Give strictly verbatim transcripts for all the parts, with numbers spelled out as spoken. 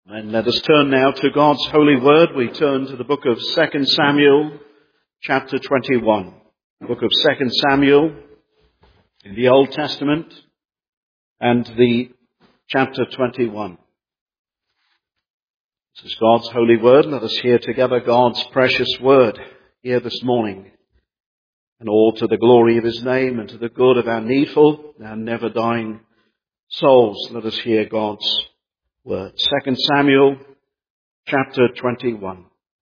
And let us turn now to God's holy word. We turn to the book of Second Samuel, chapter twenty-one. The book of Second Samuel in the Old Testament and the chapter twenty-one. This is God's holy word. Let us hear together God's precious word here this morning. And all to the glory of his name and to the good of our needful and never dying souls. Let us hear God's word. Second Samuel, chapter twenty-one.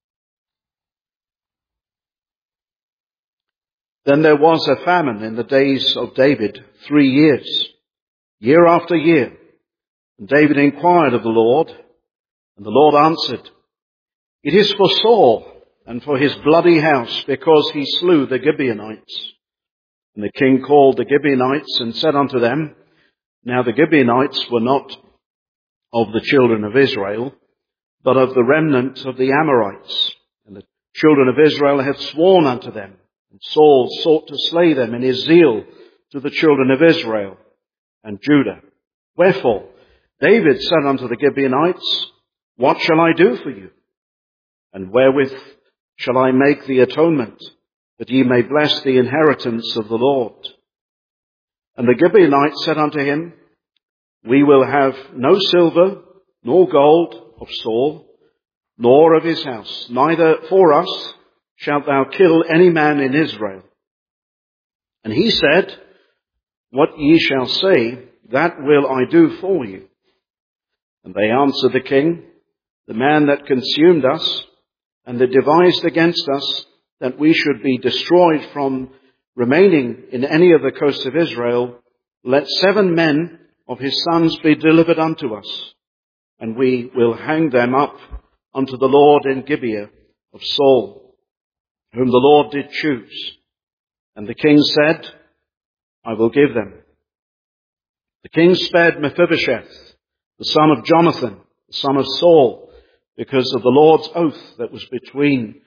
Then there was a famine in the days of David three years, year after year. And David inquired of the Lord, and the Lord answered, "It is for Saul and for his bloody house, because he slew the Gibeonites." And the king called the Gibeonites and said unto them, Now the Gibeonites were not of the children of Israel, but of the remnant of the Amorites. And the children of Israel had sworn unto them. And Saul sought to slay them in his zeal to the children of Israel and Judah. Wherefore David said unto the Gibeonites, What shall I do for you? And wherewith shall I make the atonement, that ye may bless the inheritance of the Lord? And the Gibeonites said unto him, We will have no silver, nor gold of Saul, nor of his house. Neither for us shalt thou kill any man in Israel. And he said, What ye shall say, that will I do for you. And they answered the king, The man that consumed us, and that devised against us, that we should be destroyed from remaining in any of the coasts of Israel, let seven men of his sons be delivered unto us, and we will hang them up unto the Lord in Gibeah of Saul, whom the Lord did choose. And the king said, I will give them. The king spared Mephibosheth, the son of Jonathan, the son of Saul, because of the Lord's oath that was between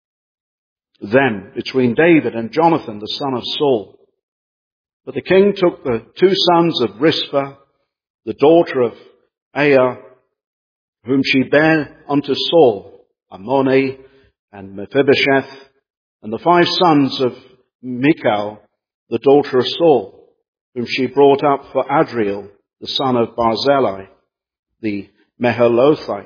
them, between David and Jonathan, the son of Saul. But the king took the two sons of Rizpah, the daughter of Aiah, whom she bare unto Saul, Ammoni and Mephibosheth, and the five sons of Michal, the daughter of Saul, whom she brought up for Adriel, the son of Barzillai, the Meholothite.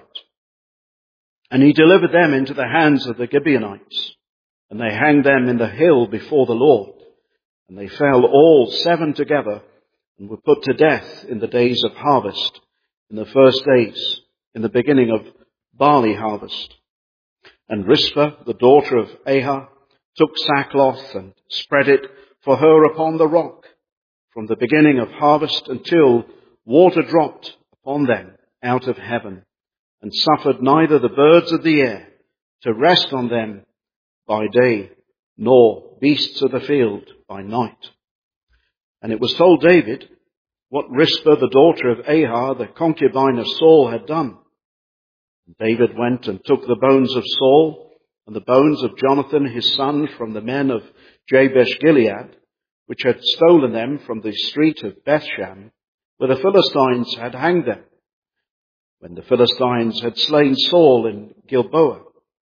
And he delivered them into the hands of the Gibeonites, and they hanged them in the hill before the Lord. And they fell all seven together, and were put to death in the days of harvest, in the first days, in the beginning of barley harvest. And Rizpah, the daughter of Aiah, took sackcloth and spread it for her upon the rock, from the beginning of harvest until water dropped upon them out of heaven, and suffered neither the birds of the air to rest on them by day, nor beasts of the field by night. And it was told David what Rizpah, the daughter of Aiah, the concubine of Saul, had done. And David went and took the bones of Saul and the bones of Jonathan his son from the men of Jabesh Gilead, which had stolen them from the street of Bethshan, where the Philistines had hanged them, when the Philistines had slain Saul in Gilboa.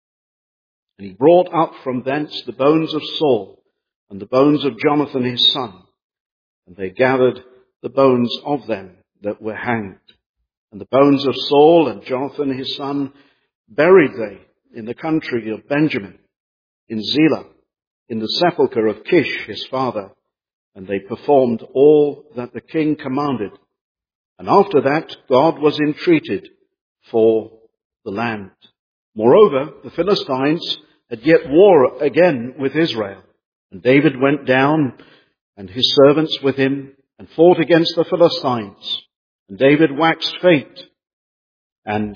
And he brought up from thence the bones of Saul and the bones of Jonathan his son. And they gathered the bones of them that were hanged. And the bones of Saul and Jonathan his son buried they in the country of Benjamin, in Zelah, in the sepulchre of Kish his father. And they performed all that the king commanded. And after that God was entreated for the land. Moreover, the Philistines had yet war again with Israel. And David went down, and his servants with him, and fought against the Philistines. And David waxed faint. And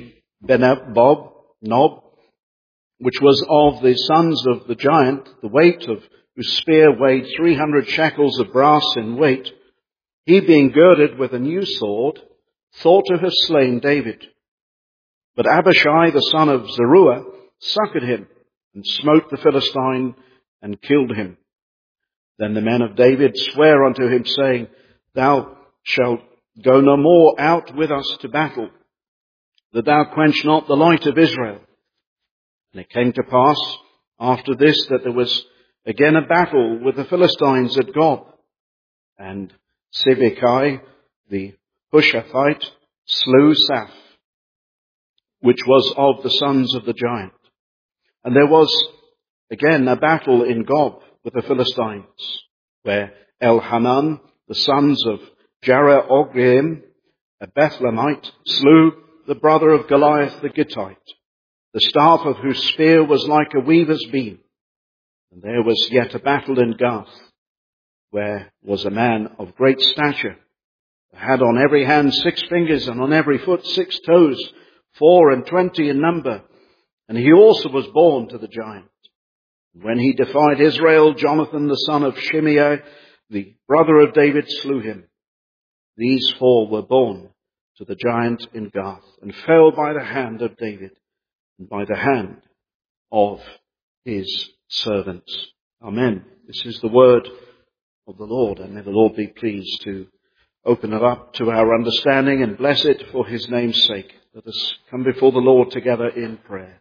Ishbenob, Nob, which was of the sons of the giant, the weight of whose spear weighed three hundred shekels of brass in weight, he being girded with a new sword, thought to have slain David. But Abishai, the son of Zeruiah, succored him, and smote the Philistine, and killed him. Then the men of David sware unto him, saying, Thou shalt go no more out with us to battle. that thou quench not the light of Israel. And it came to pass after this that there was again a battle with the Philistines at Gob. And Sibbecai, the Hushathite, slew Saph, which was of the sons of the giant. And there was again a battle in Gob with the Philistines, where Elhanan, the sons of Jerah-Ogreim, a Bethlehemite, slew the brother of Goliath the Gittite, the staff of whose spear was like a weaver's beam. And there was yet a battle in Gath, where was a man of great stature, who had on every hand six fingers, and on every foot six toes, four and twenty in number. And he also was born to the giant. When he defied Israel, Jonathan the son of Shimei, the brother of David, slew him. These four were born to the giant in Gath, and fell by the hand of David, and by the hand of his servants. Amen. This is the word of the Lord, and may the Lord be pleased to open it up to our understanding and bless it for his name's sake. Let us come before the Lord together in prayer.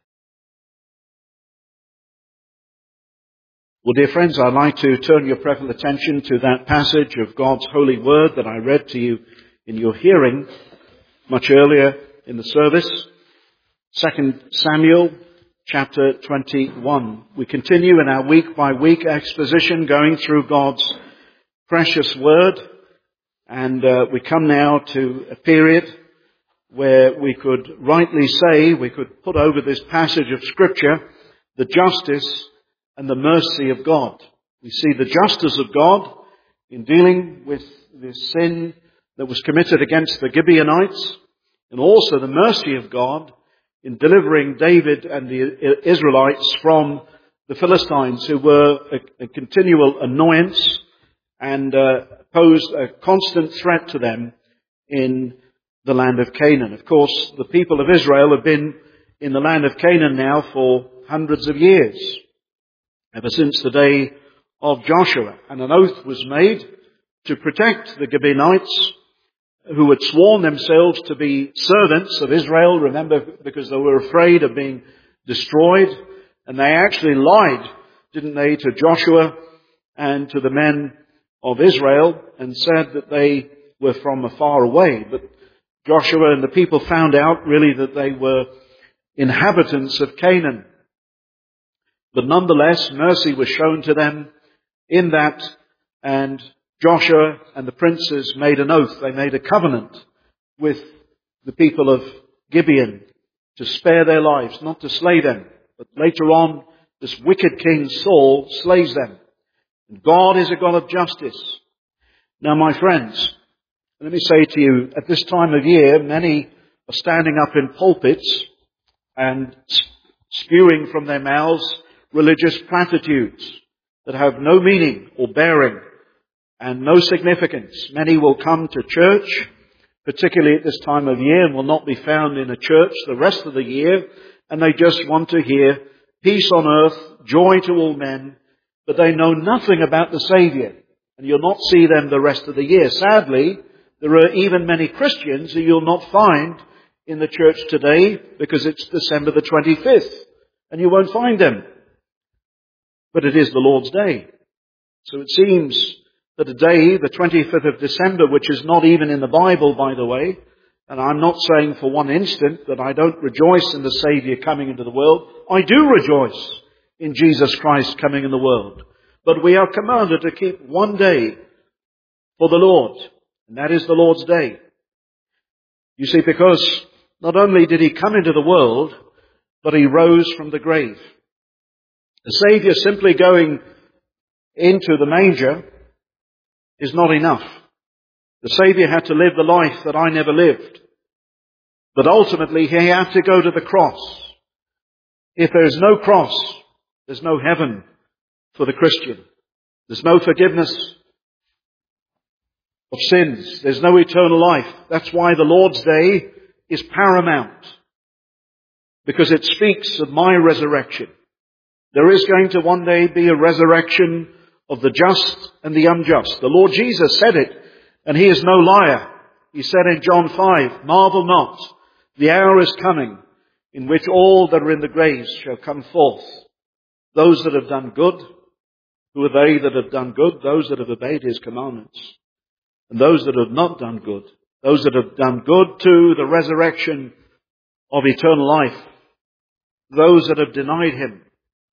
Well, dear friends, I'd like to turn your prayerful attention to that passage of God's holy word that I read to you in your hearing much earlier in the service. Second Samuel chapter twenty-one. We continue in our week by week exposition going through God's precious word, and uh, we come now to a period where we could rightly say, we could put over this passage of Scripture, the justice and the mercy of God. We see the justice of God in dealing with the sin that was committed against the Gibeonites, and also the mercy of God in delivering David and the Israelites from the Philistines, who were a, a continual annoyance and uh, posed a constant threat to them in the land of Canaan. Of course, the people of Israel have been in the land of Canaan now for hundreds of years, ever since the day of Joshua. And an oath was made to protect the Gibeonites, who had sworn themselves to be servants of Israel, remember, because they were afraid of being destroyed. And they actually lied, didn't they, to Joshua and to the men of Israel, and said that they were from afar away. But Joshua and the people found out really that they were inhabitants of Canaan. But nonetheless, mercy was shown to them in that, and Joshua and the princes made an oath. They made a covenant with the people of Gibeon to spare their lives, not to slay them. But later on, this wicked king Saul slays them. And God is a God of justice. Now, my friends, let me say to you, at this time of year, many are standing up in pulpits and spewing from their mouths religious platitudes that have no meaning or bearing and no significance. Many will come to church, particularly at this time of year, and will not be found in a church the rest of the year, and they just want to hear peace on earth, joy to all men, but they know nothing about the Saviour, and you'll not see them the rest of the year. Sadly, there are even many Christians who you'll not find in the church today because it's December the twenty-fifth, and you won't find them. But it is the Lord's day. So it seems that a day, the twenty-fifth of December, which is not even in the Bible, by the way, and I'm not saying for one instant that I don't rejoice in the Saviour coming into the world. I do rejoice in Jesus Christ coming in the world. But we are commanded to keep one day for the Lord, and that is the Lord's day. You see, because not only did he come into the world, but he rose from the grave. The Saviour simply going into the manger is not enough. The Saviour had to live the life that I never lived. But ultimately he had to go to the cross. If there is no cross, there's no heaven for the Christian. There's no forgiveness of sins. There's no eternal life. That's why the Lord's Day is paramount, because it speaks of my resurrection. There is going to one day be a resurrection of the just and the unjust. The Lord Jesus said it, and he is no liar. He said in John five, marvel not The hour is coming in which all that are in the graves shall come forth. Those that have done good, who are they that have done good? Those that have obeyed his commandments. And those that have not done good, those that have done good to the resurrection of eternal life. Those that have denied him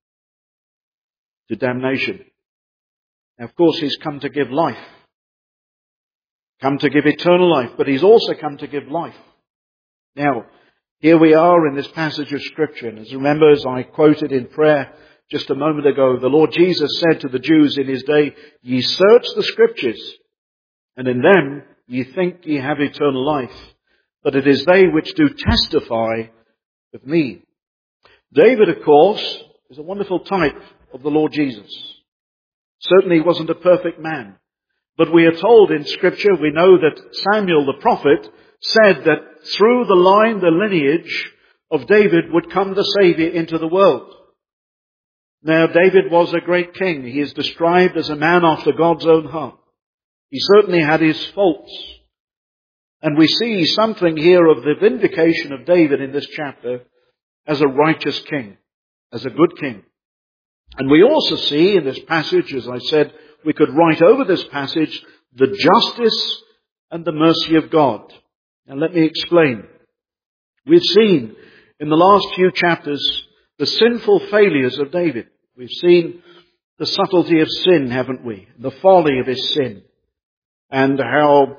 to damnation. Now, of course, he's come to give life. Come to give eternal life, but he's also come to give life. Now, here we are in this passage of Scripture. And as remember, as I quoted in prayer just a moment ago, the Lord Jesus said to the Jews in his day, "Ye search the Scriptures, and in them ye think ye have eternal life. But it is they which do testify of me." David, of course, is a wonderful type of the Lord Jesus. Certainly he wasn't a perfect man. But we are told in Scripture, we know that Samuel the prophet said that through the line, the lineage of David would come the Saviour into the world. Now, David was a great king. He is described as a man after God's own heart. He certainly had his faults. And we see something here of the vindication of David in this chapter as a righteous king, as a good king. And we also see in this passage, as I said, we could write over this passage, the justice and the mercy of God. Now let me explain. We've seen in the last few chapters the sinful failures of David. We've seen the subtlety of sin, haven't we? The folly of his sin. And how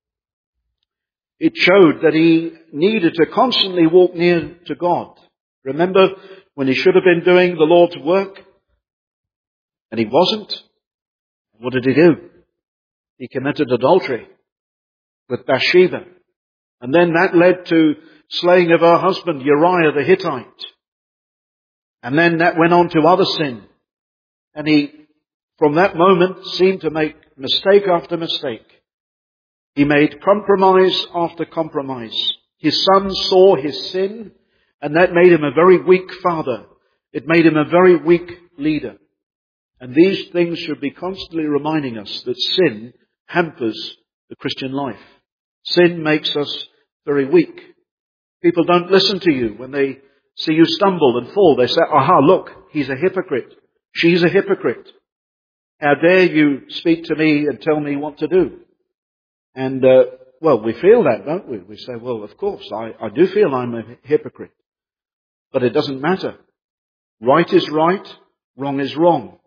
it showed that he needed to constantly walk near to God. Remember when he should have been doing the Lord's work and he wasn't? What did he do? He committed adultery with Bathsheba. And then that led to slaying of her husband, Uriah the Hittite. And then that went on to other sin. And he, from that moment, seemed to make mistake after mistake. He made compromise after compromise. His son saw his sin, and that made him a very weak father. It made him a very weak leader. And these things should be constantly reminding us that sin hampers the Christian life. Sin makes us very weak. People don't listen to you when they see you stumble and fall. They say, aha, look, he's a hypocrite. She's a hypocrite. How dare you speak to me and tell me what to do? And, uh, well, we feel that, don't we? We say, well, of course, I, I do feel I'm a hypocrite. But it doesn't matter. Right is right, wrong is wrong.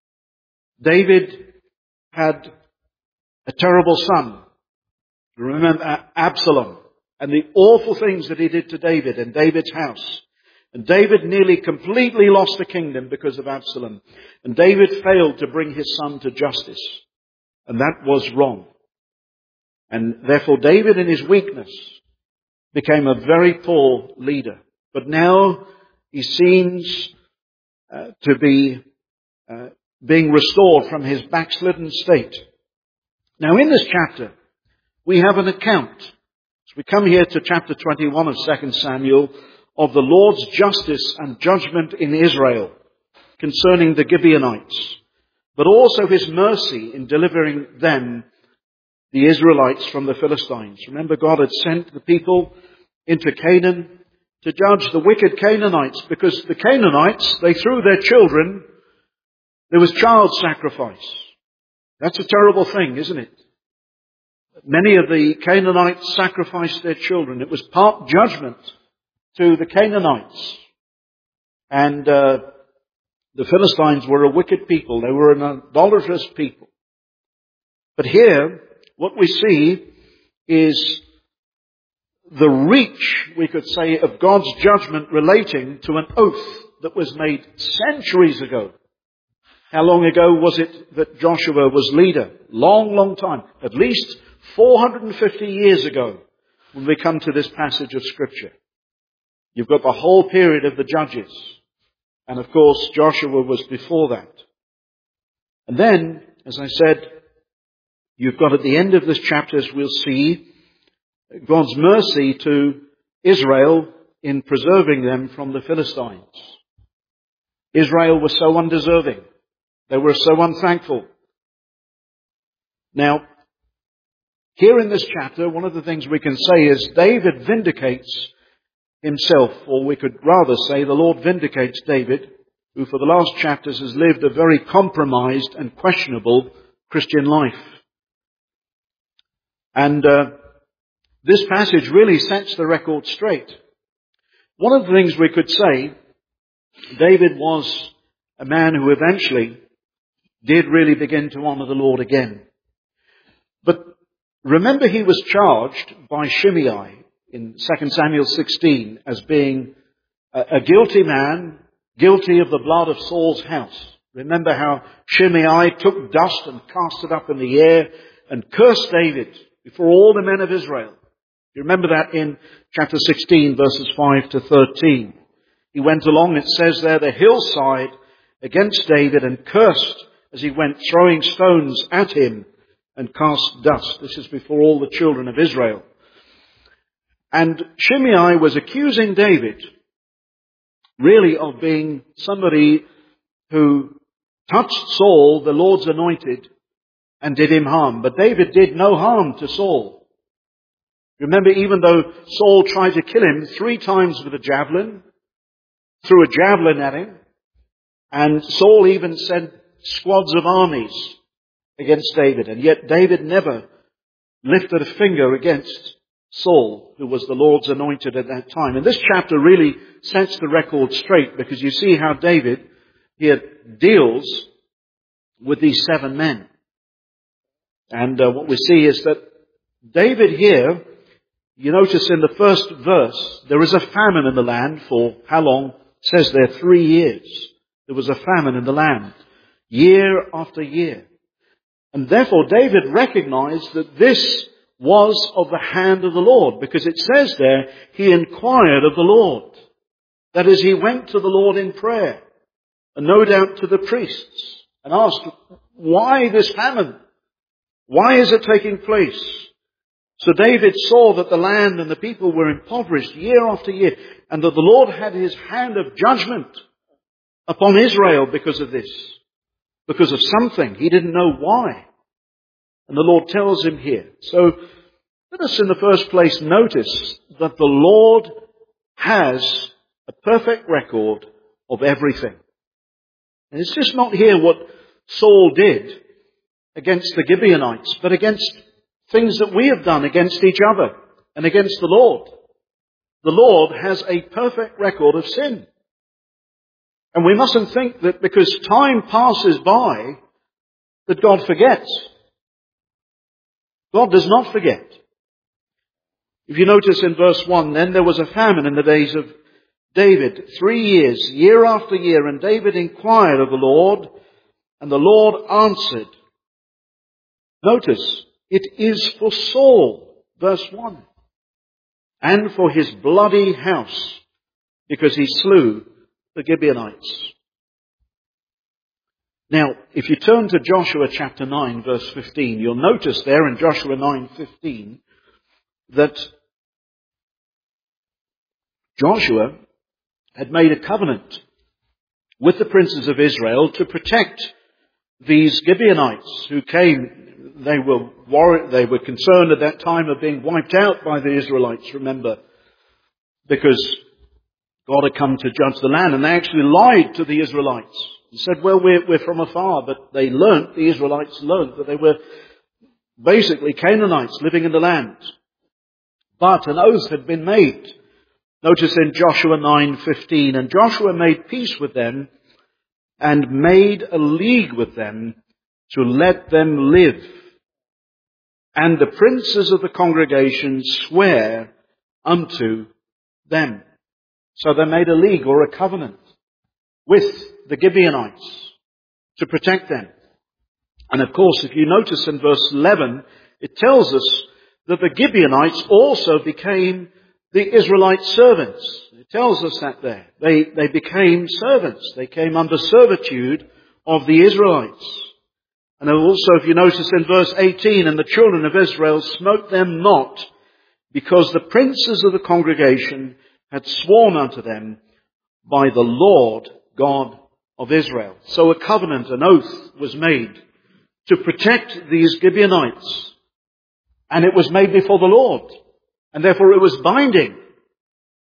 David had a terrible son. Remember Absalom and the awful things that he did to David and David's house. And David nearly completely lost the kingdom because of Absalom. And David failed to bring his son to justice. And that was wrong. And therefore David in his weakness became a very poor leader. But now he seems uh, to be uh, being restored from his backslidden state. Now in this chapter, we have an account, as we come here to chapter twenty-one of Second Samuel, of the Lord's justice and judgment in Israel concerning the Gibeonites, but also his mercy in delivering them, the Israelites, from the Philistines. Remember, God had sent the people into Canaan to judge the wicked Canaanites, because the Canaanites, they threw their children, there was child sacrifice. That's a terrible thing, isn't it? Many of the Canaanites sacrificed their children. It was part judgment to the Canaanites. And uh, the Philistines were a wicked people. They were an idolatrous people. But here, what we see is the reach, we could say, of God's judgment relating to an oath that was made centuries ago. How long ago was it that Joshua was leader? Long, long time. At least four hundred fifty years ago, when we come to this passage of Scripture. You've got the whole period of the Judges. And of course, Joshua was before that. And then, as I said, you've got at the end of this chapter, as we'll see, God's mercy to Israel in preserving them from the Philistines. Israel was so undeserving. They were so unthankful. Now, here in this chapter, one of the things we can say is David vindicates himself, or we could rather say the Lord vindicates David, who for the last chapters has lived a very compromised and questionable Christian life. And uh, this passage really sets the record straight. One of the things we could say, David was a man who eventually did really begin to honor the Lord again. But remember, he was charged by Shimei in Second Samuel sixteen as being a, a guilty man, guilty of the blood of Saul's house. Remember how Shimei took dust and cast it up in the air and cursed David before all the men of Israel. You remember that in chapter sixteen, verses five to thirteen. He went along, it says there, the hillside against David and cursed as he went, throwing stones at him and cast dust. This is before all the children of Israel. And Shimei was accusing David really of being somebody who touched Saul, the Lord's anointed, and did him harm. But David did no harm to Saul. Remember, even though Saul tried to kill him three times with a javelin, threw a javelin at him, and Saul even sent squads of armies against David, and yet David never lifted a finger against Saul, who was the Lord's anointed at that time. And this chapter really sets the record straight, because you see how David here deals with these seven men. And uh, what we see is that David here, you notice in the first verse, there is a famine in the land for how long? It says there three years. There was a famine in the land, year after year. And therefore David recognized that this was of the hand of the Lord, because it says there, he inquired of the Lord. That is, he went to the Lord in prayer, and no doubt to the priests, and asked, why this famine? Why is it taking place? So David saw that the land and the people were impoverished year after year, and that the Lord had his hand of judgment upon Israel because of this. Because of something. He didn't know why. And the Lord tells him here. So let us in the first place notice that the Lord has a perfect record of everything. And it's just not here what Saul did against the Gibeonites, but against things that we have done against each other and against the Lord. The Lord has a perfect record of sin. And we mustn't think that because time passes by that God forgets. God does not forget. If you notice in verse one, then there was a famine in the days of David, three years, year after year, and David inquired of the Lord, and the Lord answered. Notice, it is for Saul, verse one, and for his bloody house, because he slew the Gibeonites. Now, if you turn to Joshua chapter nine, verse fifteen, you'll notice there in Joshua nine fifteen that Joshua had made a covenant with the princes of Israel to protect these Gibeonites who came. They were worried, they were concerned at that time of being wiped out by the Israelites, remember, because God had come to judge the land, and they actually lied to the Israelites and said, well, we're, we're from afar, but they learnt, the Israelites learnt that they were basically Canaanites living in the land. But an oath had been made. Notice in Joshua nine fifteen, and Joshua made peace with them and made a league with them to let them live. And the princes of the congregation swear unto them. So they made a league or a covenant with the Gibeonites to protect them. And of course, if you notice in verse eleven, it tells us that the Gibeonites also became the Israelite servants. It tells us that there. They, they became servants. They came under servitude of the Israelites. And also, if you notice in verse eighteen, and the children of Israel smote them not, because the princes of the congregation had sworn unto them by the Lord God of Israel. So a covenant, an oath was made to protect these Gibeonites. And it was made before the Lord. And therefore it was binding.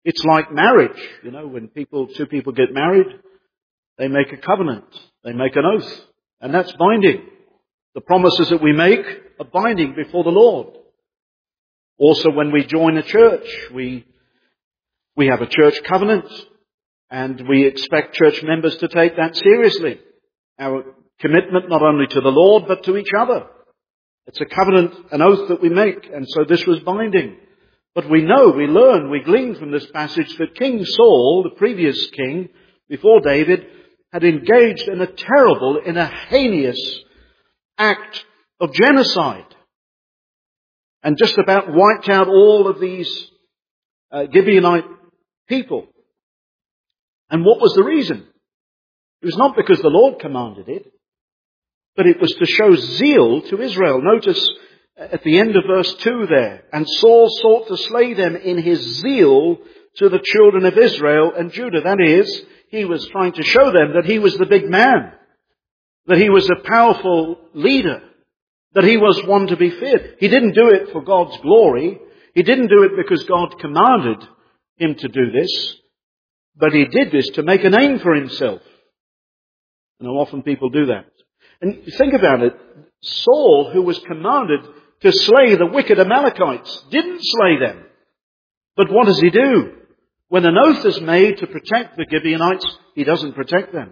It's like marriage. You know, when people, two people get married, they make a covenant. They make an oath. And that's binding. The promises that we make are binding before the Lord. Also, when we join a church, we, we have a church covenant, and we expect church members to take that seriously. Our commitment not only to the Lord, but to each other. It's a covenant, an oath that we make, and so this was binding. But we know, we learn, we glean from this passage that King Saul, the previous king, before David, had engaged in a terrible, in a heinous act of genocide. And just about wiped out all of these uh, Gibeonite people. And what was the reason? It was not because the Lord commanded it, but it was to show zeal to Israel. Notice at the end of verse two there, and Saul sought to slay them in his zeal to the children of Israel and Judah. That is, he was trying to show them that he was the big man, that he was a powerful leader, that he was one to be feared. He didn't do it for God's glory. He didn't do it because God commanded him to do this, but he did this to make a name for himself. And how often people do that. And think about it. Saul, who was commanded to slay the wicked Amalekites, didn't slay them. But what does he do? When an oath is made to protect the Gibeonites, he doesn't protect them.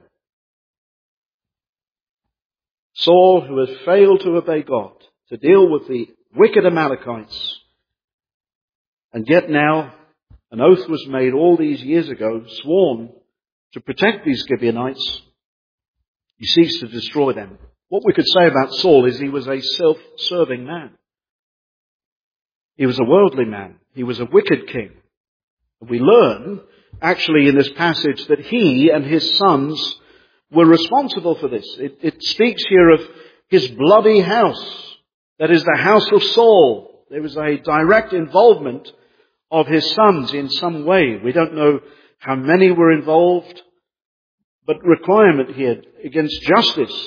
Saul, who has failed to obey God, to deal with the wicked Amalekites, and yet now an oath was made all these years ago, sworn to protect these Gibeonites, he seeks to destroy them. What we could say about Saul is he was a self-serving man. He was a worldly man. He was a wicked king. We learn, actually, in this passage that he and his sons were responsible for this. It, it speaks here of his bloody house. That is the house of Saul. There was a direct involvement of his sons in some way. We don't know how many were involved, but requirement here against justice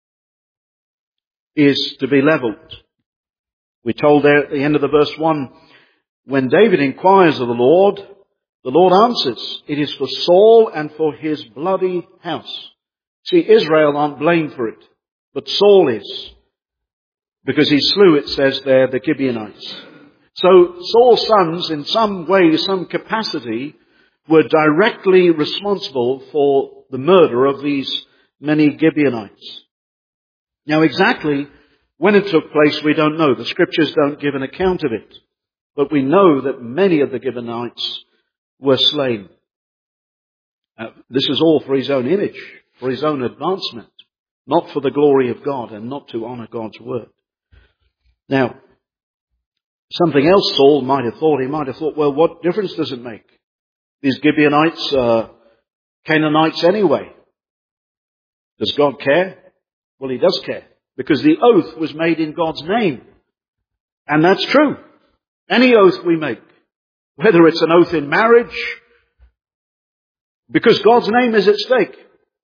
is to be leveled. We're told there at the end of the verse one, when David inquires of the Lord, the Lord answers, it is for Saul and for his bloody house. See, Israel aren't blamed for it, but Saul is, because he slew, it says there, the Gibeonites. So Saul's sons, in some way, some capacity, were directly responsible for the murder of these many Gibeonites. Now exactly when it took place, we don't know. The scriptures don't give an account of it. But we know that many of the Gibeonites were slain. Uh, this is all for his own image, for his own advancement, not for the glory of God and not to honor God's word. Now, something else Saul might have thought, he might have thought, well, what difference does it make? These Gibeonites are Canaanites anyway. Does God care? Well, he does care, because the oath was made in God's name. And that's true. Any oath we make, whether it's an oath in marriage, because God's name is at stake.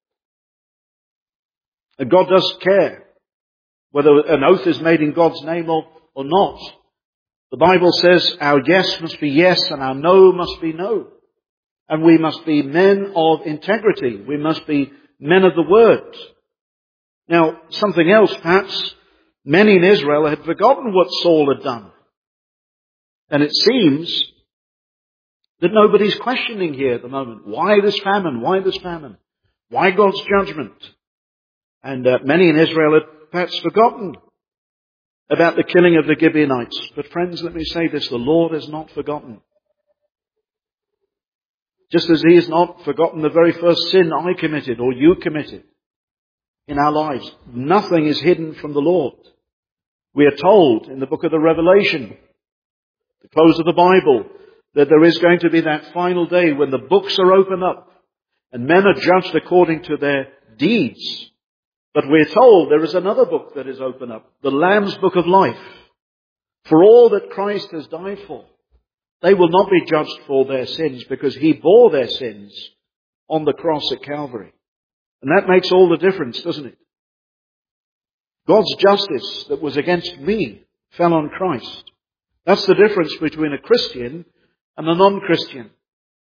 And God does care whether an oath is made in God's name or, or not. The Bible says our yes must be yes and our no must be no. And we must be men of integrity. We must be men of the word. Now, something else, perhaps many in Israel had forgotten what Saul had done. And it seems that nobody's questioning here at the moment. Why this famine? Why this famine? Why God's judgment? And uh, many in Israel had perhaps forgotten about the killing of the Gibeonites. But friends, let me say this, the Lord has not forgotten. Just as he has not forgotten the very first sin I committed or you committed in our lives. Nothing is hidden from the Lord. We are told in the book of the Revelation, the close of the Bible, that there is going to be that final day when the books are opened up and men are judged according to their deeds. But we're told there is another book that is opened up, the Lamb's Book of Life, for all that Christ has died for. They will not be judged for their sins because he bore their sins on the cross at Calvary. And that makes all the difference, doesn't it? God's justice that was against me fell on Christ. That's the difference between a Christian and a non-Christian.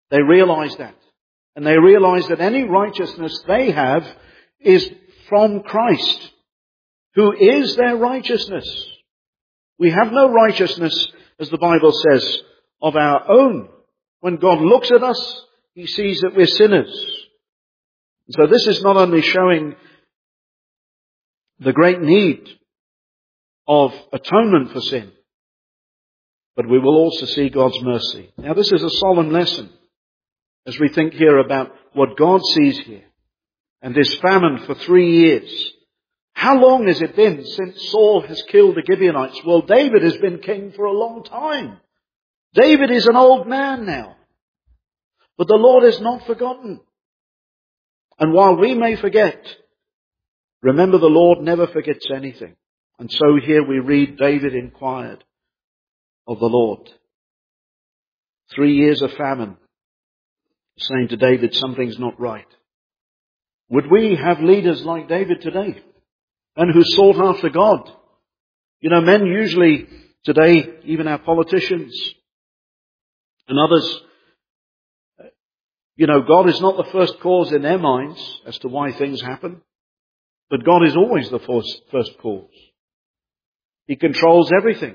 They realize that. And they realize that any righteousness they have is from Christ, who is their righteousness. We have no righteousness, as the Bible says, of our own. When God looks at us, He sees that we're sinners. So this is not only showing the great need of atonement for sin, but we will also see God's mercy. Now this is a solemn lesson as we think here about what God sees here. And this famine for three years. How long has it been since Saul has killed the Gibeonites? Well, David has been king for a long time. David is an old man now. But the Lord has not forgotten. And while we may forget, remember the Lord never forgets anything. And so here we read David inquired of the Lord. Three years of famine, saying to David, something's not right. Would we have leaders like David today? And who sought after God? You know, men usually today, even our politicians and others, you know, God is not the first cause in their minds as to why things happen. But God is always the first, first cause. He controls everything.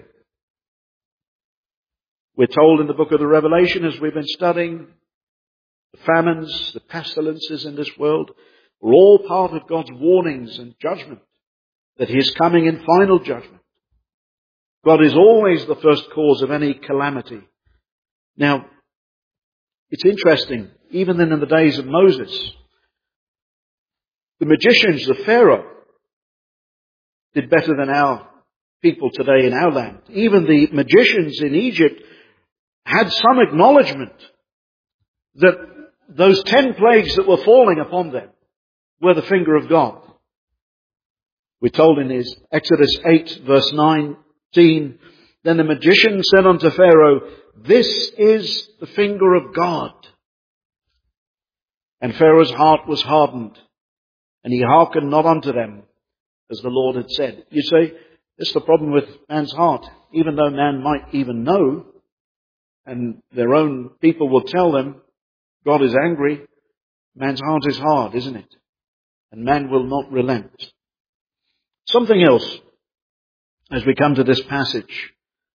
We're told in the book of the Revelation, as we've been studying, the famines, the pestilences in this world are all part of God's warnings and judgment, that He is coming in final judgment. God is always the first cause of any calamity. Now, it's interesting, even then in the days of Moses, the magicians of Pharaoh did better than our people today in our land. Even the magicians in Egypt had some acknowledgement that those ten plagues that were falling upon them were the finger of God. We're told in his Exodus eight verse nineteen, then the magician said unto Pharaoh, this is the finger of God. And Pharaoh's heart was hardened, and he hearkened not unto them, as the Lord had said. You see, this is the problem with man's heart. Even though man might even know, and their own people will tell them, God is angry, man's heart is hard, isn't it? And man will not relent. Something else, as we come to this passage.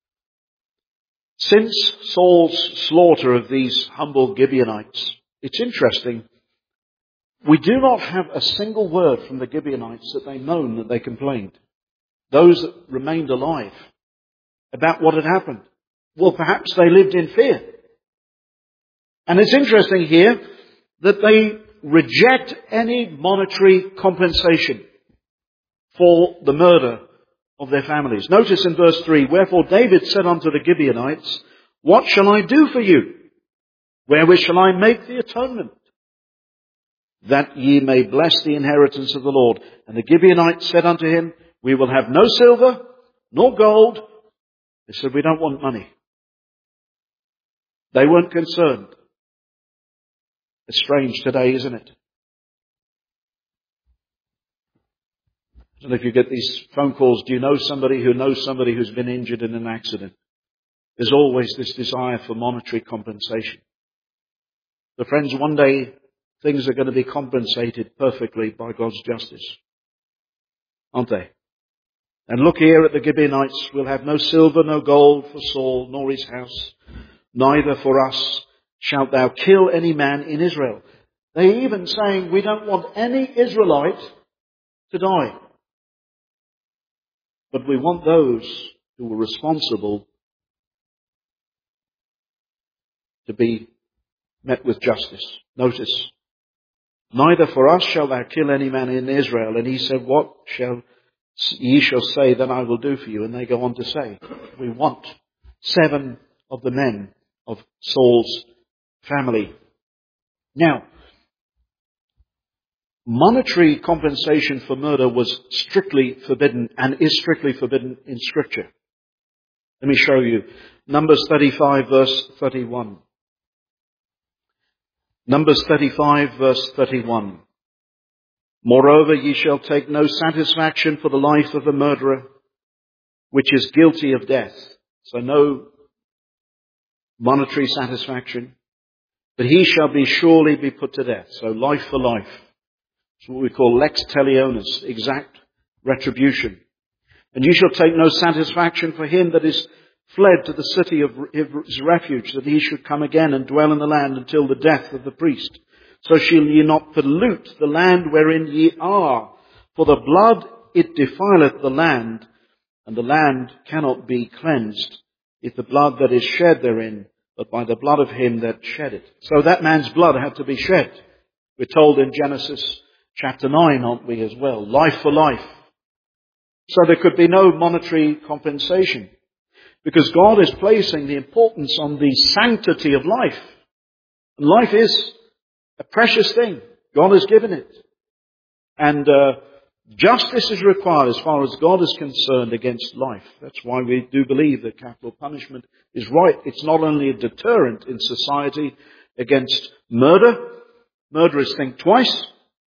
Since Saul's slaughter of these humble Gibeonites, it's interesting, we do not have a single word from the Gibeonites that they moaned, that they complained. Those that remained alive, about what had happened. Well, perhaps they lived in fear. And it's interesting here that they reject any monetary compensation for the murder of their families. Notice in verse three, wherefore David said unto the Gibeonites, what shall I do for you? Wherewith shall I make the atonement? That ye may bless the inheritance of the Lord. And the Gibeonites said unto him, we will have no silver, nor gold. They said, we don't want money. They weren't concerned. It's strange today, isn't it? I don't know if you get these phone calls, do you know somebody who knows somebody who's been injured in an accident? There's always this desire for monetary compensation. But friends, one day things are going to be compensated perfectly by God's justice. Aren't they? And look here at the Gibeonites. We'll have no silver, no gold for Saul, nor his house. Neither for us shalt thou kill any man in Israel. They even saying, we don't want any Israelite to die. But we want those who were responsible to be met with justice. Notice, neither for us shall thou kill any man in Israel. And he said, what shall ye shall say that I will do for you? And they go on to say, we want seven of the men of Saul's family. Now, monetary compensation for murder was strictly forbidden and is strictly forbidden in Scripture. Let me show you. Numbers thirty-five verse thirty-one. Numbers thirty-five verse thirty-one. Moreover, ye shall take no satisfaction for the life of a murderer, which is guilty of death. So no monetary satisfaction. but he shall be surely be put to death. So life for life. It's what we call lex talionis, exact retribution. And you shall take no satisfaction for him that is fled to the city of his refuge, that he should come again and dwell in the land until the death of the priest. So shall ye not pollute the land wherein ye are, for the blood it defileth the land, and the land cannot be cleansed, if the blood that is shed therein, but by the blood of him that shed it. So that man's blood had to be shed. We're told in Genesis chapter nine, aren't we, as well? Life for life. So there could be no monetary compensation, because God is placing the importance on the sanctity of life. And life is a precious thing. God has given it. And uh, justice is required as far as God is concerned against life. That's why we do believe that capital punishment is right. It's not only a deterrent in society against murder. Murderers think twice.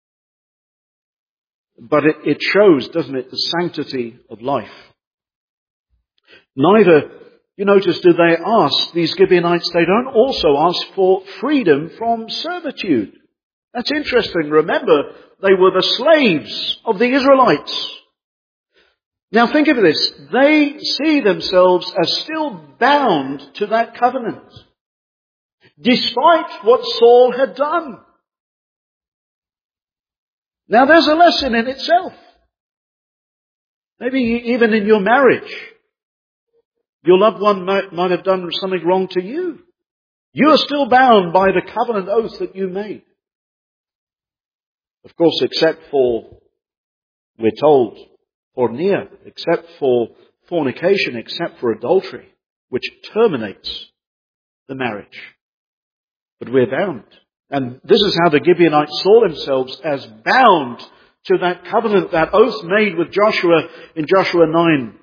But it, it shows, doesn't it, the sanctity of life. Neither, you notice, do they ask, these Gibeonites, they don't also ask for freedom from servitude. That's interesting. Remember, they were the slaves of the Israelites. Now think of this. They see themselves as still bound to that covenant, despite what Saul had done. Now there's a lesson in itself. Maybe even in your marriage, your loved one might, might have done something wrong to you. You are still bound by the covenant oath that you made. Of course, except for, we're told, porneia, except for fornication, except for adultery, which terminates the marriage. But we're bound. And this is how the Gibeonites saw themselves, as bound to that covenant, that oath made with Joshua in Joshua nine.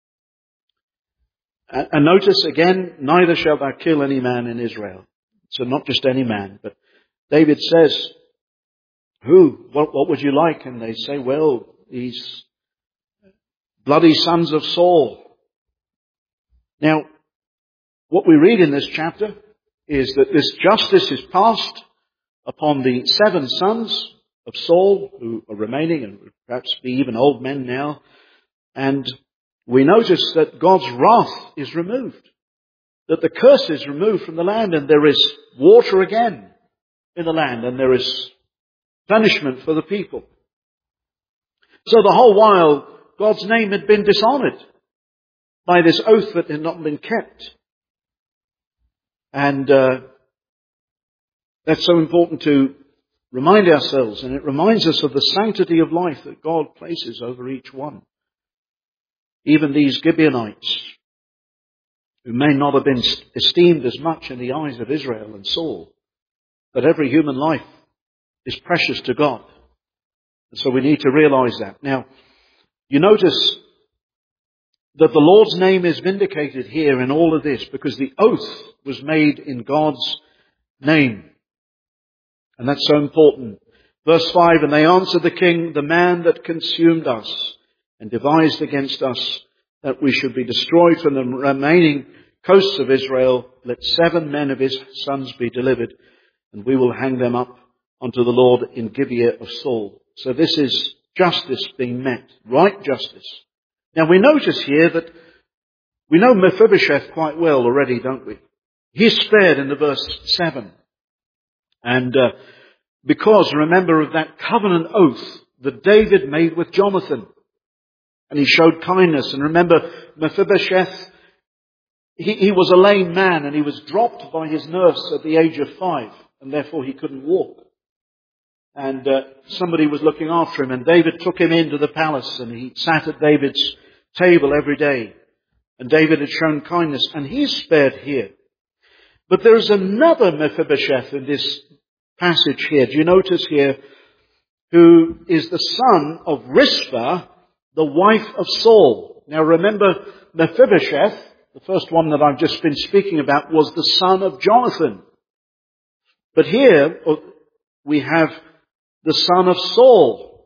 And notice again, neither shalt thou kill any man in Israel. So not just any man, but David says, who? What, what would you like? And they say, well, these bloody sons of Saul. Now, what we read in this chapter is that this justice is passed upon the seven sons of Saul who are remaining, and perhaps be even old men now. And we notice that God's wrath is removed, that the curse is removed from the land, and there is water again in the land, and there is punishment for the people. So the whole while, God's name had been dishonored by this oath that had not been kept. And uh, that's so important to remind ourselves, and it reminds us of the sanctity of life that God places over each one. Even these Gibeonites, who may not have been esteemed as much in the eyes of Israel and Saul, but every human life is precious to God. And so we need to realize that. Now, you notice that the Lord's name is vindicated here in all of this, because the oath was made in God's name. And that's so important. Verse five, and they answered the king, the man that consumed us and devised against us that we should be destroyed from the remaining coasts of Israel, let seven men of his sons be delivered, and we will hang them up unto the Lord in Gibeah of Saul. So this is justice being met, right justice. Now we notice here that we know Mephibosheth quite well already, don't we? He's spared in the verse seven. And uh, because, remember, of that covenant oath that David made with Jonathan. And he showed kindness. And remember, Mephibosheth, he, he was a lame man, and he was dropped by his nurse at the age of five, and therefore he couldn't walk. And uh, somebody was looking after him, and David took him into the palace, and he sat at David's table every day. And David had shown kindness, and he's spared here. But there is another Mephibosheth in this passage here. Do you notice here? Who is the son of Rizpah, the wife of Saul. Now remember, Mephibosheth, the first one that I've just been speaking about, was the son of Jonathan. But here we have the son of Saul.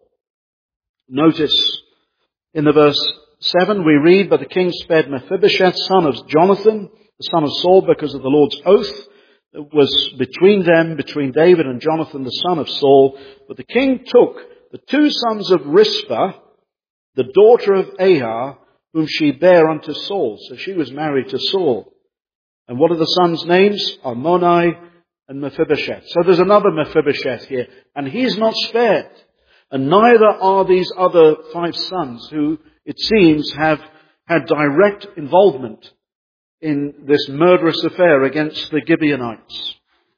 Notice in the verse seven we read, but the king spared Mephibosheth, son of Jonathan, the son of Saul, because of the Lord's oath was between them, between David and Jonathan, the son of Saul. But the king took the two sons of Rizpah, the daughter of Ahah, whom she bare unto Saul. So she was married to Saul. And what are the sons' names? Armoni and Mephibosheth. So there's another Mephibosheth here. And he's not spared. And neither are these other five sons who, it seems, have had direct involvement in this murderous affair against the Gibeonites.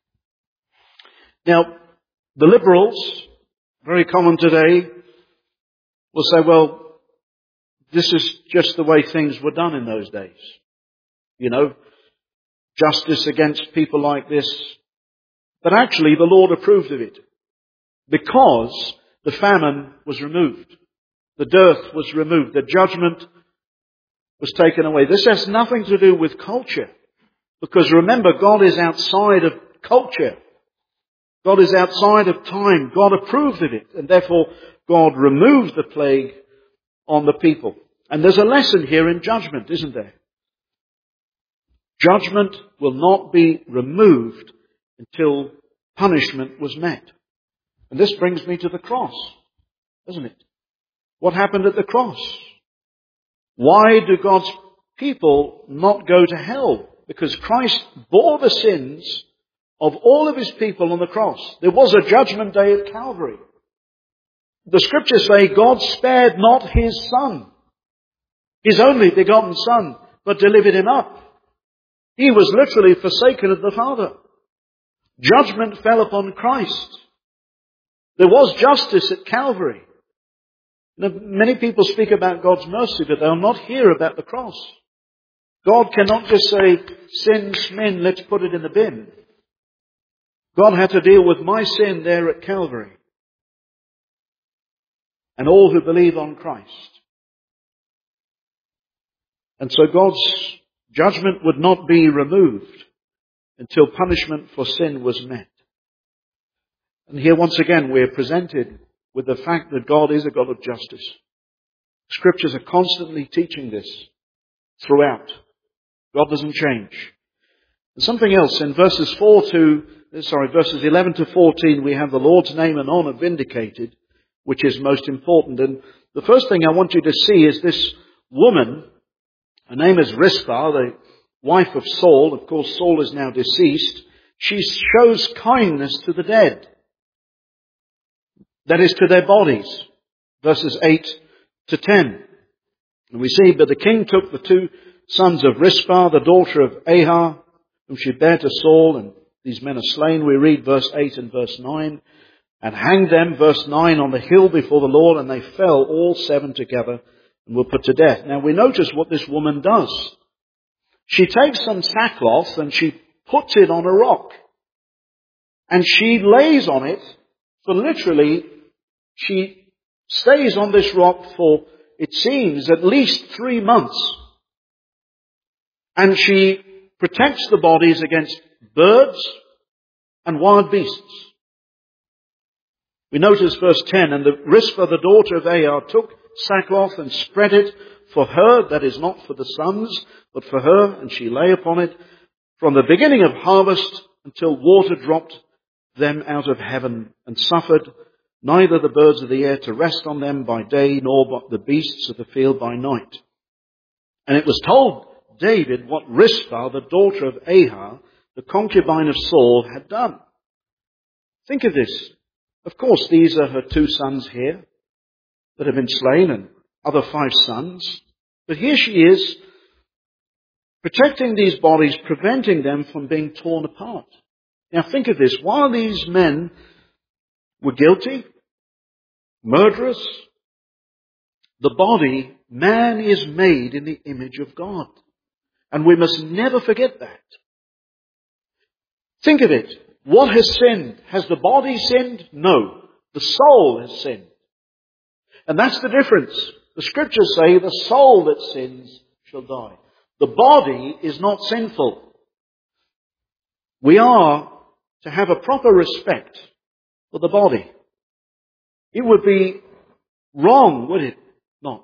Now, the liberals, very common today, will say, well, this is just the way things were done in those days. You know, justice against people like this. But actually, the Lord approved of it because the famine was removed. The dearth was removed. The judgment was taken away. This has nothing to do with culture. Because remember, God is outside of culture. God is outside of time. God approved of it. And therefore, God removed the plague on the people. And there's a lesson here in judgment, isn't there? Judgment will not be removed until punishment was met. And this brings me to the cross, doesn't it? What happened at the cross? Why do God's people not go to hell? Because Christ bore the sins of all of his people on the cross. There was a judgment day at Calvary. The scriptures say God spared not his son, his only begotten son, but delivered him up. He was literally forsaken of the Father. Judgment fell upon Christ. There was justice at Calvary. Now, many people speak about God's mercy, but they'll not hear about the cross. God cannot just say, sin, smin, let's put it in the bin. God had to deal with my sin there at Calvary. And all who believe on Christ. And so God's judgment would not be removed until punishment for sin was met. And here once again we are presented with the fact that God is a God of justice. Scriptures are constantly teaching this throughout. God doesn't change. And something else, in verses four to, sorry, verses eleven to fourteen, we have the Lord's name and honor vindicated, which is most important. And the first thing I want you to see is this woman. Her name is Rizpah, the wife of Saul. Of course, Saul is now deceased. She shows kindness to the dead. That is, to their bodies. Verses eight to ten. And we see, but the king took the two sons of Rizpah, the daughter of Ahah, whom she bare to Saul, and these men are slain. We read verse eight and verse nine. And hanged them, verse nine, on the hill before the Lord, and they fell all seven together and were put to death. Now we notice what this woman does. She takes some sackcloth and she puts it on a rock. And she lays on it for literally, she stays on this rock for, it seems, at least three months. And she protects the bodies against birds and wild beasts. We notice verse ten, and the Rizpah, the daughter of Ahah, took sackcloth and spread it for her, that is not for the sons, but for her, and she lay upon it from the beginning of harvest until water dropped them out of heaven, and suffered neither the birds of the air to rest on them by day, nor the beasts of the field by night. And it was told David what Rizpah, the daughter of Ahah, the concubine of Saul, had done. Think of this. Of course, these are her two sons here that have been slain, and other five sons. But here she is, protecting these bodies, preventing them from being torn apart. Now think of this. While these men were guilty, murderous, the body, man is made in the image of God. And we must never forget that. Think of it. What has sinned? Has the body sinned? No. The soul has sinned. And that's the difference. The scriptures say the soul that sins shall die. The body is not sinful. We are to have a proper respect for the body. It would be wrong, would it not,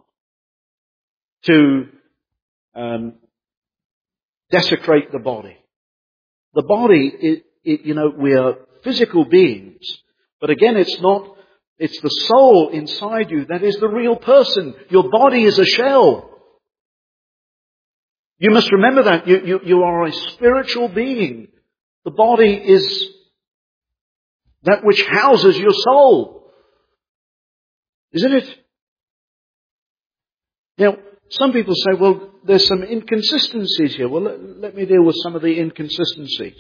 to um, desecrate the body. The body, it, it, you know, we are physical beings. But again, it's not, it's the soul inside you that is the real person. Your body is a shell. You must remember that. You, you, you are a spiritual being. The body is that which houses your soul. Isn't it? Now, some people say, well, there's some inconsistencies here. Well, let, let me deal with some of the inconsistencies.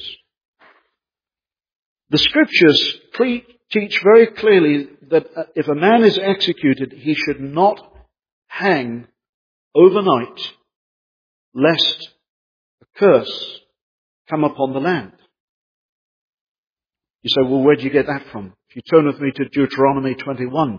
The Scriptures pre- teach very clearly that if a man is executed, he should not hang overnight, lest a curse come upon the land. You say, well, where do you get that from? If you turn with me to Deuteronomy twenty-one.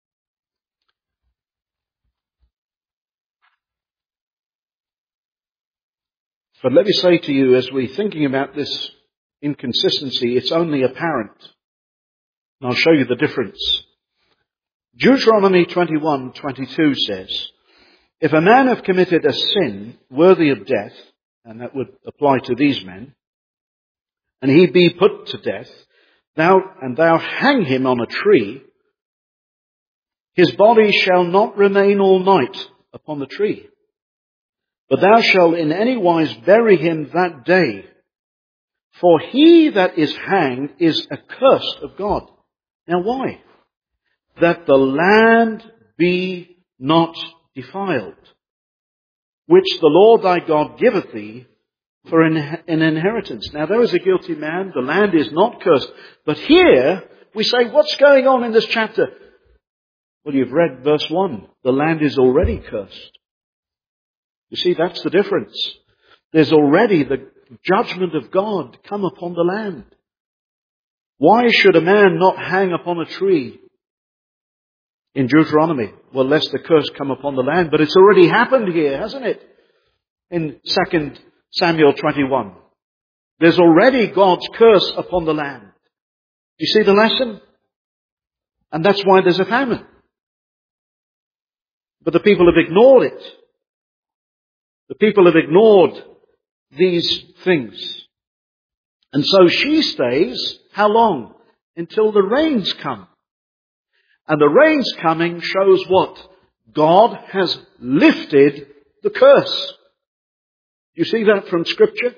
But let me say to you, as we're thinking about this inconsistency, it's only apparent. And I'll show you the difference. Deuteronomy twenty-one twenty-two says, if a man have committed a sin worthy of death, and that would apply to these men, and he be put to death, thou and thou hang him on a tree, his body shall not remain all night upon the tree. But thou shalt in any wise bury him that day. For he that is hanged is accursed of God. Now why? That the land be not defiled, which the Lord thy God giveth thee for an inheritance. Now there is a guilty man, the land is not cursed. But here we say, what's going on in this chapter? Well, you've read verse one. The land is already cursed. You see, that's the difference. There's already the judgment of God come upon the land. Why should a man not hang upon a tree in Deuteronomy? Well, lest the curse come upon the land. But it's already happened here, hasn't it? In Second Samuel twenty-one. There's already God's curse upon the land. You see the lesson? And that's why there's a famine. But the people have ignored it. The people have ignored these things. And so she stays, how long? Until the rains come. And the rains coming shows what? God has lifted the curse. You see that from Scripture?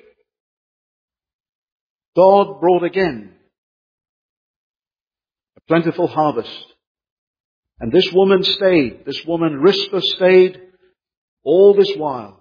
God brought again a plentiful harvest. And this woman stayed. This woman, Rizpah, stayed all this while.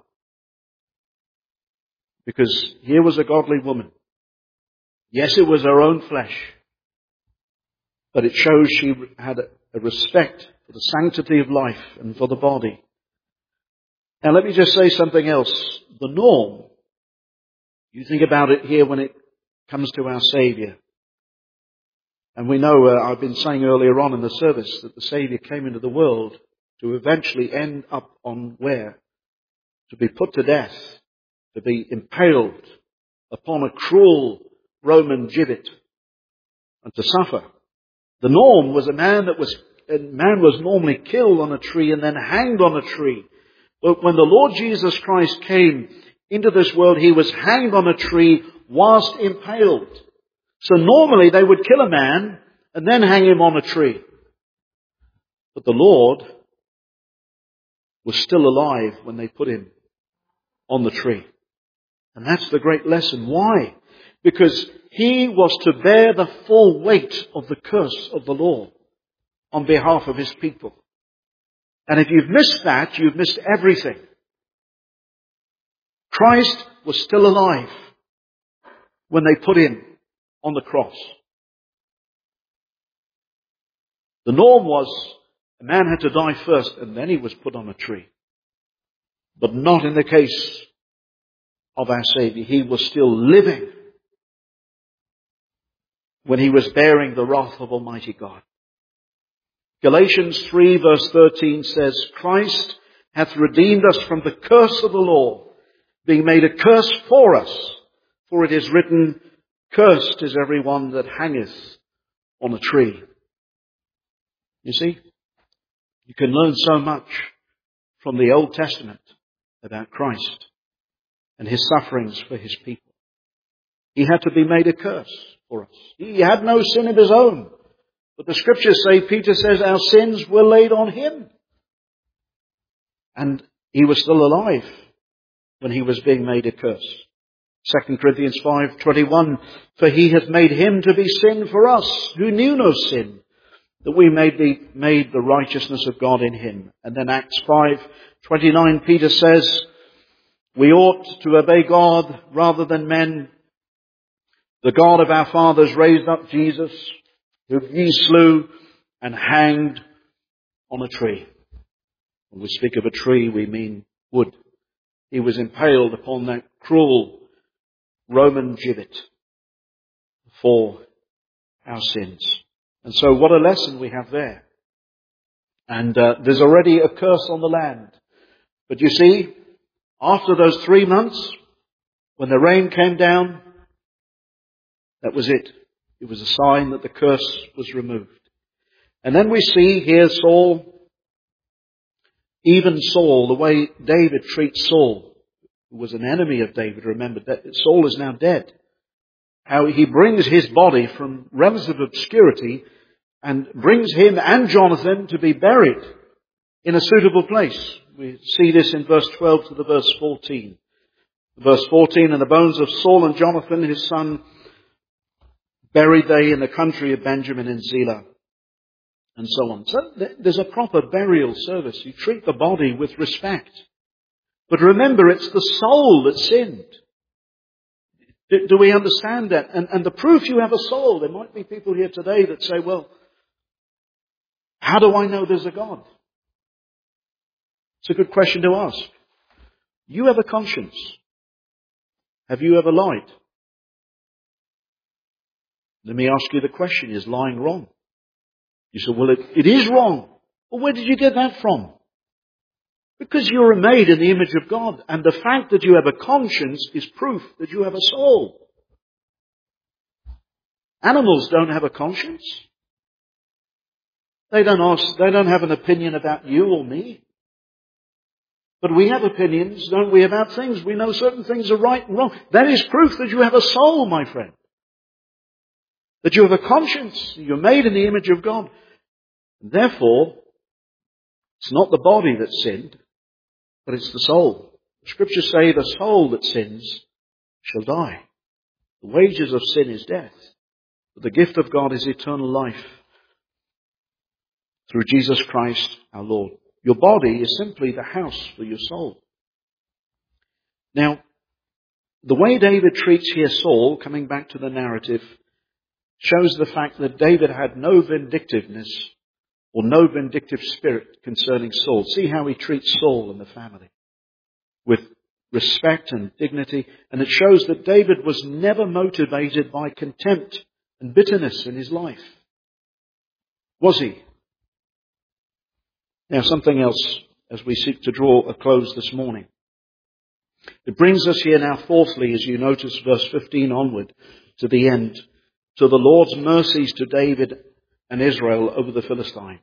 Because here was a godly woman. Yes, it was her own flesh. But it shows she had a respect for the sanctity of life and for the body. Now let me just say something else. The norm, you think about it here when it comes to our Saviour. And we know, uh, I've been saying earlier on in the service, that the Saviour came into the world to eventually end up on where? To be put to death. To be impaled upon a cruel Roman gibbet and to suffer. The norm was a man that was, a man was normally killed on a tree and then hanged on a tree. But when the Lord Jesus Christ came into this world, he was hanged on a tree whilst impaled. So normally they would kill a man and then hang him on a tree. But the Lord was still alive when they put him on the tree. And that's the great lesson. Why? Because he was to bear the full weight of the curse of the law on behalf of his people. And if you've missed that, you've missed everything. Christ was still alive when they put him on the cross. The norm was a man had to die first and then he was put on a tree. But not in the case of our Saviour. He was still living when he was bearing the wrath of Almighty God. Galatians three verse thirteen says, Christ hath redeemed us from the curse of the law, being made a curse for us. For it is written, cursed is every one that hangeth on a tree. You see, you can learn so much from the Old Testament about Christ and his sufferings for his people. He had to be made a curse for us. He had no sin of his own. But the scriptures say, Peter says, our sins were laid on him. And he was still alive when he was being made a curse. Second Corinthians five twenty-one, for he hath made him to be sin for us, who knew no sin, that we may be made the righteousness of God in him. And then Acts five twenty-nine, Peter says, we ought to obey God rather than men. The God of our fathers raised up Jesus, whom ye slew and hanged on a tree. When we speak of a tree, we mean wood. He was impaled upon that cruel Roman gibbet for our sins. And so what a lesson we have there. And uh, there's already a curse on the land. But you see, after those three months, when the rain came down, that was it. It was a sign that the curse was removed. And then we see here Saul, even Saul, the way David treats Saul, who was an enemy of David. Remember, that Saul is now dead. How he brings his body from relative obscurity and brings him and Jonathan to be buried in a suitable place. We see this in verse twelve to the verse fourteen. Verse fourteen, and the bones of Saul and Jonathan, his son, buried they in the country of Benjamin in Zelah. And so on. So there's a proper burial service. You treat the body with respect. But remember, it's the soul that sinned. Do, do we understand that? And, and the proof you have a soul, there might be people here today that say, well, how do I know there's a God? It's a good question to ask. You have a conscience. Have you ever lied? Let me ask you the question, is lying wrong? You say, well, it, it is wrong. Well, where did you get that from? Because you are made in the image of God, and the fact that you have a conscience is proof that you have a soul. Animals don't have a conscience. They don't ask, they don't have an opinion about you or me. But we have opinions, don't we, about things. We know certain things are right and wrong. That is proof that you have a soul, my friend. That you have a conscience. You're made in the image of God. Therefore, it's not the body that sinned, but it's the soul. The scriptures say the soul that sins shall die. The wages of sin is death, but the gift of God is eternal life through Jesus Christ our Lord. Your body is simply the house for your soul. Now, the way David treats here Saul, coming back to the narrative, shows the fact that David had no vindictiveness or no vindictive spirit concerning Saul. See how he treats Saul and the family with respect and dignity. And it shows that David was never motivated by contempt and bitterness in his life. Was he? Now, something else as we seek to draw a close this morning. It brings us here now, fourthly, as you notice, verse fifteen onward to the end, to the Lord's mercies to David and Israel over the Philistines.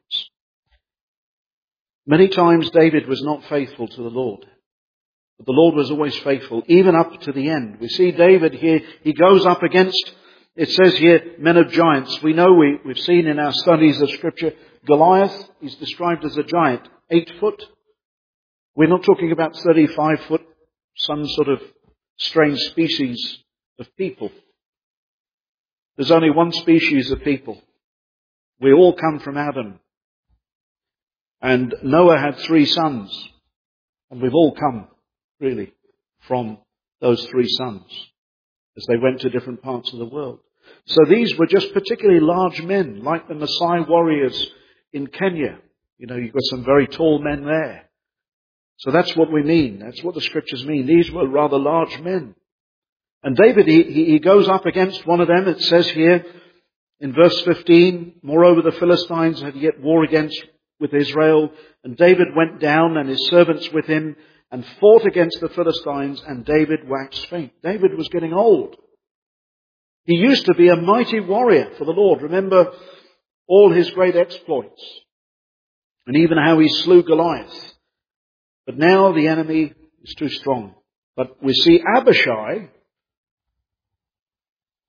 Many times David was not faithful to the Lord, but the Lord was always faithful, even up to the end. We see David here, he goes up against, it says here, men of giants. We know, we, we've seen in our studies of Scripture, Goliath is described as a giant, eight foot. We're not talking about thirty-five foot, some sort of strange species of people. There's only one species of people. We all come from Adam. And Noah had three sons. And we've all come, really, from those three sons as they went to different parts of the world. So these were just particularly large men, like the Maasai warriors in Kenya. You know, you've got some very tall men there. So that's what we mean. That's what the scriptures mean. These were rather large men. And David, he, he goes up against one of them. It says here in verse fifteen, moreover the Philistines had yet war against with Israel, and David went down and his servants with him and fought against the Philistines, and David waxed faint. David was getting old. He used to be a mighty warrior for the Lord. Remember all his great exploits and even how he slew Goliath. But now the enemy is too strong. But we see Abishai,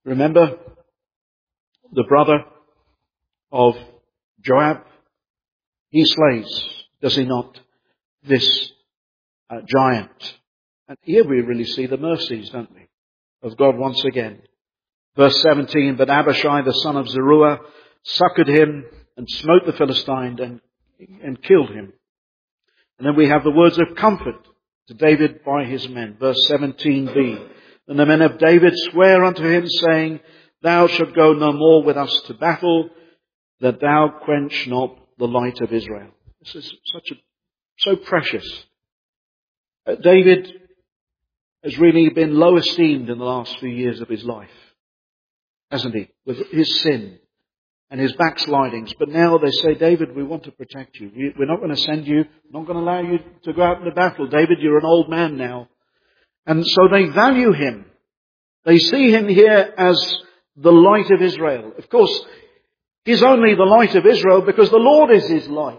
Remember the brother of Joab? He slays, does he not, this uh, giant? And here we really see the mercies, don't we, of God once again. Verse seventeen, but Abishai the son of Zeruiah succored him and smote the Philistine and, and killed him. And then we have the words of comfort to David by his men. Verse seventeen b. And the men of David swear unto him, saying, thou shalt go no more with us to battle, that thou quench not the light of Israel. This is such a, so precious. Uh, David has really been low esteemed in the last few years of his life, hasn't he? With his sin and his backslidings. But now they say, David, we want to protect you. We, we're not going to send you, not going to allow you to go out into battle. David, you're an old man now. And so they value him. They see him here as the light of Israel. Of course, he's only the light of Israel because the Lord is his light.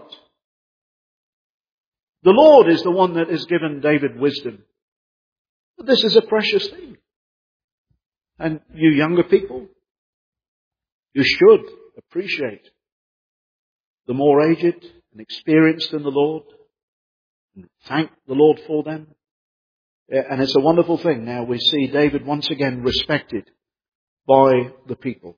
The Lord is the one that has given David wisdom. But this is a precious thing. And you younger people, you should appreciate the more aged and experienced in the Lord and thank the Lord for them. And it's a wonderful thing. Now we see David once again respected by the people.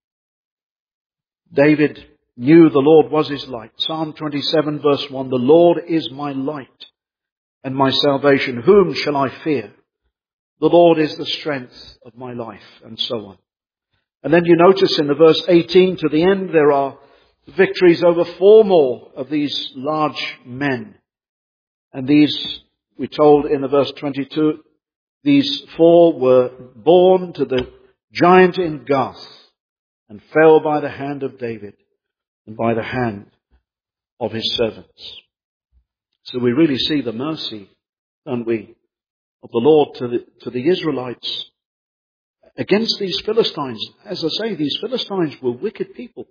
David knew the Lord was his light. Psalm twenty-seven verse one, the Lord is my light and my salvation. Whom shall I fear? The Lord is the strength of my life, and so on. And then you notice in the verse eighteen to the end, there are victories over four more of these large men. And these, we told in the verse twenty-two, these four were born to the giant in Gath and fell by the hand of David and by the hand of his servants. So we really see the mercy, don't we, of the Lord to the, to the Israelites against these Philistines. As I say, these Philistines were wicked people.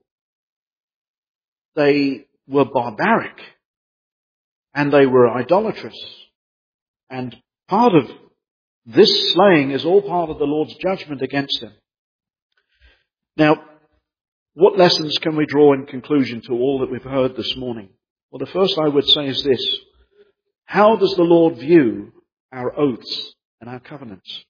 They were barbaric and they were idolatrous. And part of this slaying is all part of the Lord's judgment against them. Now, what lessons can we draw in conclusion to all that we've heard this morning? Well, the first I would say is this. How does the Lord view our oaths and our covenants?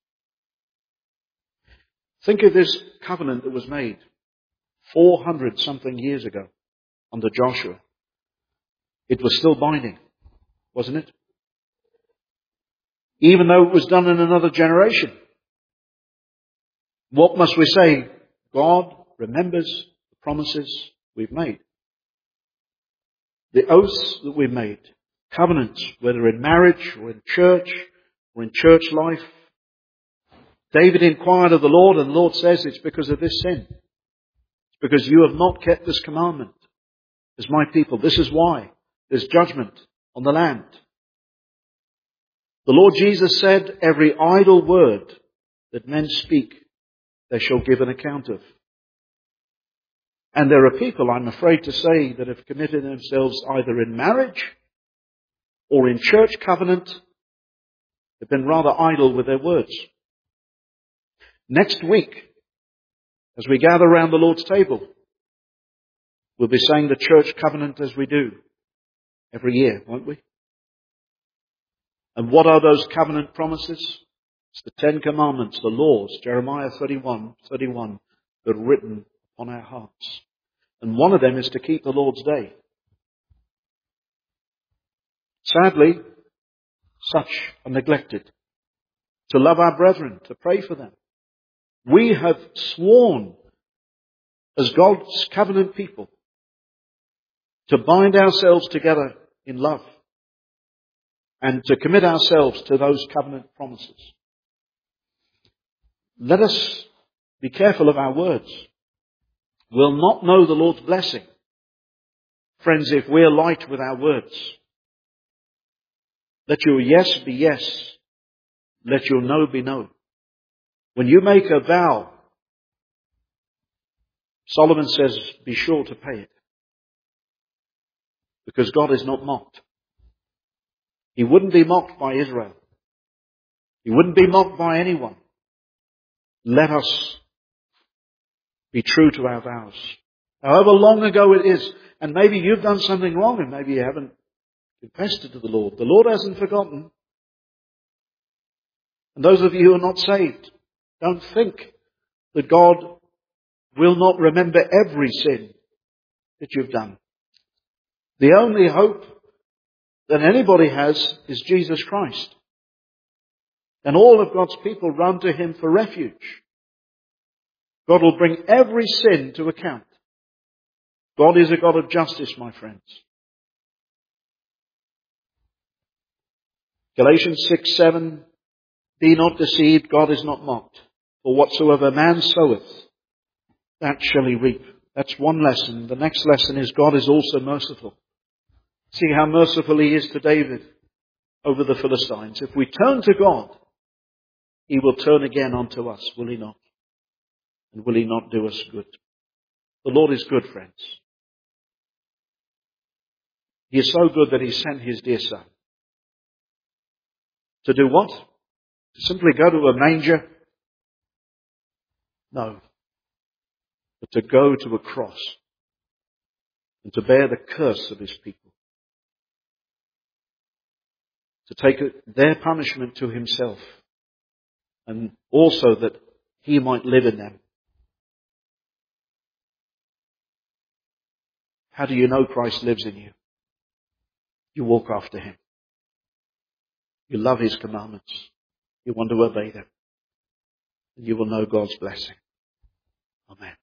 Think of this covenant that was made four hundred something years ago under Joshua. It was still binding, wasn't it? Even though it was done in another generation. What must we say? God remembers the promises we've made. The oaths that we've made, covenants, whether in marriage or in church or in church life. David inquired of the Lord, and the Lord says it's because of this sin. It's because you have not kept this commandment as my people. This is why there's judgment on the land. The Lord Jesus said, every idle word that men speak, they shall give an account of. And there are people, I'm afraid to say, that have committed themselves either in marriage or in church covenant. They've been rather idle with their words. Next week, as we gather around the Lord's table, we'll be saying the church covenant as we do every year, won't we? And what are those covenant promises? It's the Ten Commandments, the laws, Jeremiah thirty-one, thirty-one, that are written on our hearts. And one of them is to keep the Lord's day. Sadly, such are neglected. To love our brethren, to pray for them. We have sworn as God's covenant people to bind ourselves together in love and to commit ourselves to those covenant promises. Let us be careful of our words. We'll not know the Lord's blessing, friends, if we're light with our words. Let your yes be yes. Let your no be no. When you make a vow, Solomon says, be sure to pay it. Because God is not mocked. He wouldn't be mocked by Israel. He wouldn't be mocked by anyone. Let us Be true to our vows. However long ago it is, and maybe you've done something wrong and maybe you haven't confessed it to the Lord. The Lord hasn't forgotten. And those of you who are not saved, don't think that God will not remember every sin that you've done. The only hope that anybody has is Jesus Christ. And all of God's people run to Him for refuge. God will bring every sin to account. God is a God of justice, my friends. Galatians six seven, be not deceived, God is not mocked. For whatsoever man soweth, that shall he reap. That's one lesson. The next lesson is God is also merciful. See how merciful He is to David over the Philistines. If we turn to God, He will turn again unto us, will He not? And will He not do us good? The Lord is good, friends. He is so good that He sent His dear Son. To do what? To simply go to a manger? No. But to go to a cross and to bear the curse of His people. To take their punishment to Himself, and also that He might live in them. How do you know Christ lives in you? You walk after Him. You love His commandments. You want to obey them. And you will know God's blessing. Amen.